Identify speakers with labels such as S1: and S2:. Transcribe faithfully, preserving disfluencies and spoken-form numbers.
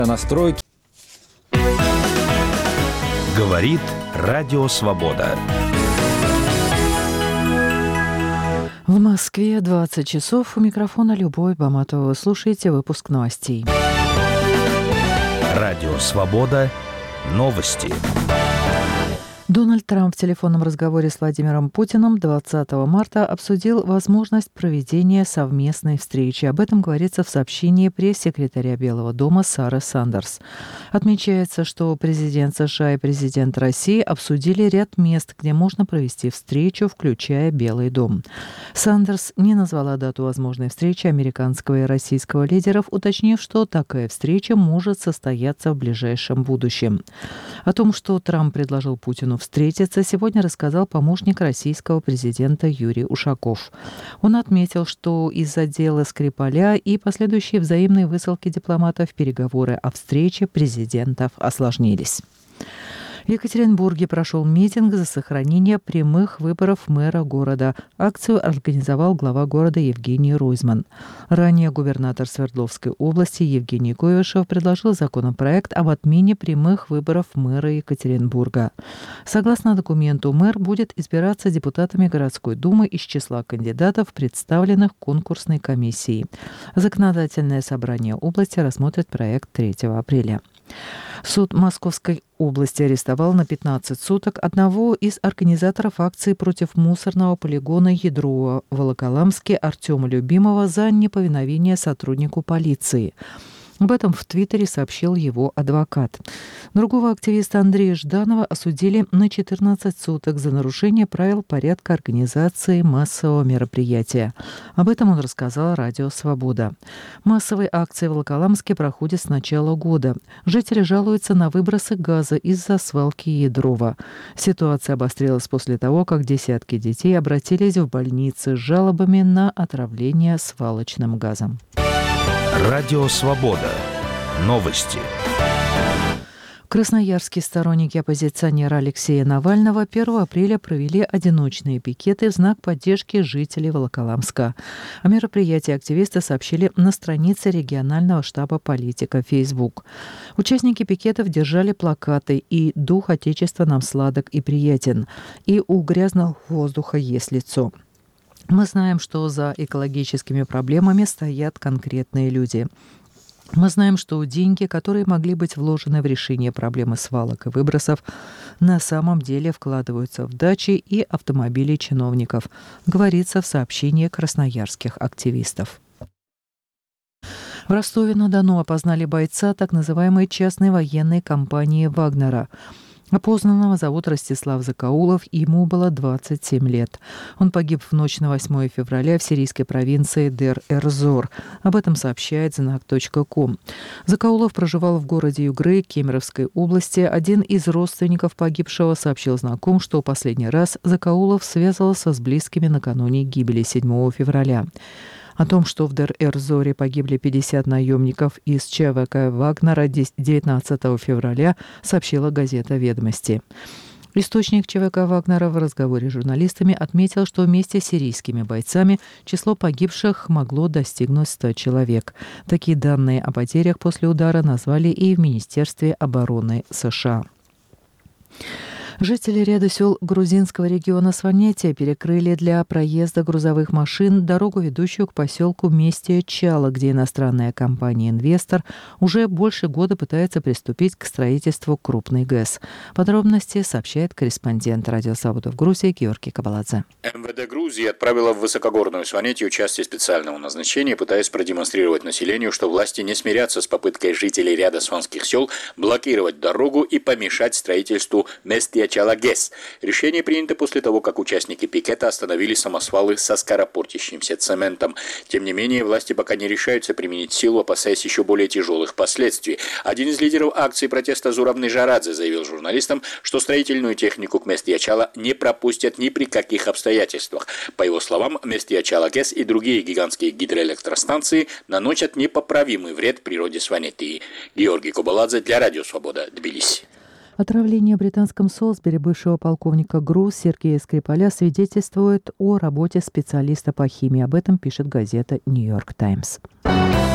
S1: настройки.
S2: Говорит Радио Свобода.
S3: В Москве двадцать часов. У микрофона Любовь Баматова. Вы слушаете выпуск новостей.
S2: Радио Свобода. Новости.
S3: Дональд Трамп в телефонном разговоре с Владимиром Путиным двадцатого марта обсудил возможность проведения совместной встречи. Об этом говорится в сообщении пресс-секретаря Белого дома Сары Сандерс. Отмечается, что президент США и президент России обсудили ряд мест, где можно провести встречу, включая Белый дом. Сандерс не назвала дату возможной встречи американского и российского лидеров, уточнив, что такая встреча может состояться в ближайшем будущем. О том, что Трамп предложил Путину встретиться, сегодня рассказал помощник российского президента Юрий Ушаков. Он отметил, что из-за дела Скрипаля и последующие взаимные высылки дипломатов переговоры о встрече президентов осложнились. В Екатеринбурге прошел митинг за сохранение прямых выборов мэра города. Акцию организовал глава города Евгений Ройзман. Ранее губернатор Свердловской области Евгений Ковешев предложил законопроект об отмене прямых выборов мэра Екатеринбурга. Согласно документу, мэр будет избираться депутатами городской думы из числа кандидатов, представленных конкурсной комиссией. Законодательное собрание области рассмотрит проект третьего апреля. Суд Московской области арестовал на пятнадцать суток одного из организаторов акции против мусорного полигона Ядро в Волоколамске Артема Любимова за неповиновение сотруднику полиции. Об этом в Твиттере сообщил его адвокат. Другого активиста Андрея Жданова осудили на четырнадцать суток за нарушение правил порядка организации массового мероприятия. Об этом он рассказал Радио Свобода. Массовые акции в Волоколамске проходят с начала года. Жители жалуются на выбросы газа из-за свалки Ядрова. Ситуация обострилась после того, как десятки детей обратились в больницы с жалобами на отравление свалочным газом.
S2: Радио Свобода. Новости.
S3: Красноярские сторонники оппозиционера Алексея Навального первого апреля провели одиночные пикеты в знак поддержки жителей Волоколамска. О мероприятии активисты сообщили на странице регионального штаба политика Facebook. Участники пикетов держали плакаты «И дух Отечества нам сладок и приятен», и «У грязного воздуха есть лицо». Мы знаем, что за экологическими проблемами стоят конкретные люди. Мы знаем, что деньги, которые могли быть вложены в решение проблемы свалок и выбросов, на самом деле вкладываются в дачи и автомобили чиновников, говорится в сообщении красноярских активистов. В Ростове-на-Дону опознали бойца так называемой частной военной компании «Вагнера». Опознанного зовут Ростислав Закаулов, ему было двадцать семь лет. Он погиб в ночь на восьмое февраля в сирийской провинции Дер-Эр-Зор. Об этом сообщает знак точка ком. Закаулов проживал в городе Югры Кемеровской области. Один из родственников погибшего сообщил знаком, что последний раз Закаулов связывался с близкими накануне гибели седьмого февраля. О том, что в Дер-Эр-Зоре погибли пятьдесят наемников из ЧВК Вагнера девятнадцатого февраля, сообщила газета «Ведомости». Источник ЧВК Вагнера в разговоре с журналистами отметил, что вместе с сирийскими бойцами число погибших могло достигнуть ста человек. Такие данные о потерях после удара назвали и в Министерстве обороны США. Жители ряда сел грузинского региона Сванетия перекрыли для проезда грузовых машин дорогу, ведущую к поселку Местия-Чала, где иностранная компания-инвестор уже больше года пытается приступить к строительству крупной ГЭС. Подробности сообщает корреспондент Радио Свобода в Грузии Георгий Кабаладзе.
S4: МВД Грузии отправила в высокогорную Сванетию части специального назначения, пытаясь продемонстрировать населению, что власти не смирятся с попыткой жителей ряда сванских сел блокировать дорогу и помешать строительству Местия Чалагес. Решение принято после того, как участники пикета остановили самосвалы со скоропортящимся цементом. Тем не менее, власти пока не решаются применить силу, опасаясь еще более тяжелых последствий. Один из лидеров акции протеста Зураб Нижарадзе заявил журналистам, что строительную технику к Местия Чала не пропустят ни при каких обстоятельствах. По его словам, Местия Чалагес и другие гигантские гидроэлектростанции наносят непоправимый вред природе Сванетии. Георгий Кабаладзе для Радио Свобода, Тбилиси.
S3: Отравление в британском Солсбери бывшего полковника ГРУ Сергея Скрипаля свидетельствует о работе специалиста по химии. Об этом пишет газета «Нью-Йорк Таймс».